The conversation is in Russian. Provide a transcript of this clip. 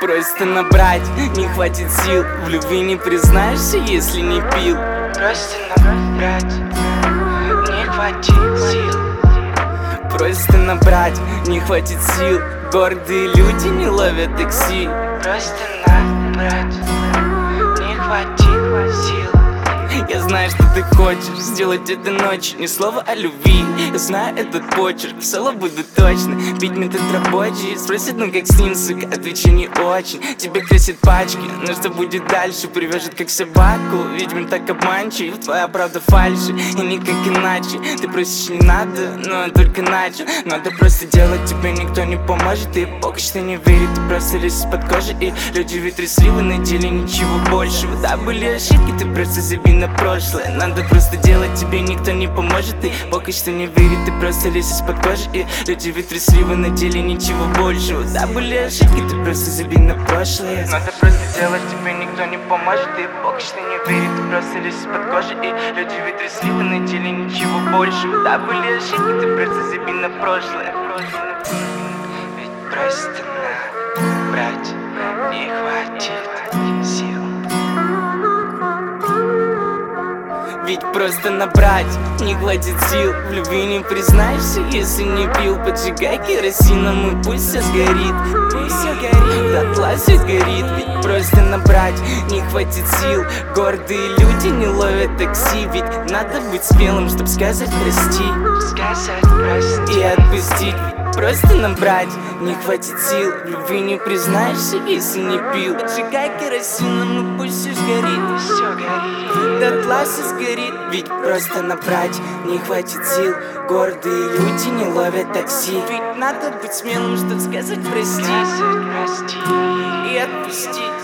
Просто набрать не хватит сил, в любви не признаешься, если не пил. Просто набрать не хватит сил. Просто набрать не хватит сил, гордые люди не ловят такси. Просто набрать не хватит сил. Я знаю, что ты хочешь сделать это ночью. Ни слова о любви, я знаю этот почерк. В соло буду точно, пить метод рабочий. Спросит, ну как с ним, сука, отвечу не очень. Тебе красят пачки, но что будет дальше? Привяжет как собаку, ведьмин так обманчив. Твоя правда фальши, и никак иначе. Ты просишь не надо, но я только начал. Надо просто делать, тебе никто не поможет. И пока что не верит, ты просто лезь из-под кожи. И люди ведь трясливы, на деле ничего большего. Да, были ошибки, ты просто забей на прошлое. Надо просто делать, тебе никто не поможет. И пока что не верит, ты просто лезь из-под кожи. И люди ведь трясливы, на деле ничего большего. Да, были ошибки, ты просто забей на прошлое. Надо просто делать, тебе никто не поможет. И пока что не верит, ты просто лезь из-под кожи. И люди ведь трясливы, на деле ничего большего. Да, были ошибки, ты просто забей на прошлое. Ведь просто набрать не хватит сил. Ведь просто набрать не хватит сил, в любви не признаешься, если не пил. Поджигай керосином и пусть все сгорит. Пусть все горит, дотла все горит. Ведь просто набрать не хватит сил, гордые люди не ловят такси. Ведь надо быть смелым, чтоб сказать прости. Сказать прости И отпустить. Просто набрать не хватит сил, в любви не признаешься, если не пил. Поджигай керосином и пусть все сгорит. все горит. Дотла все сгорит. Ведь просто набрать не хватит сил, гордые люди не ловят такси. Ведь надо быть смелым, чтоб сказать прости Сказать прости и отпустить.